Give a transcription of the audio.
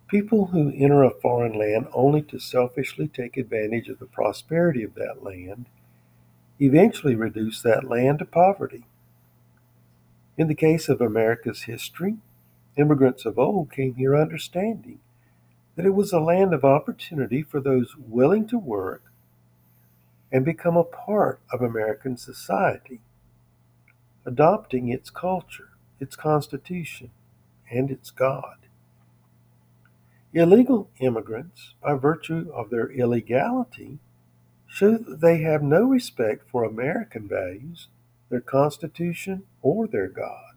People who enter a foreign land only to selfishly take advantage of the prosperity of that land eventually reduce that land to poverty. In the case of America's history, immigrants of old came here understanding that it was a land of opportunity for those willing to work and become a part of American society, adopting its culture, its constitution, and its God. Illegal immigrants, by virtue of their illegality, show that they have no respect for American values, their constitution, or their God.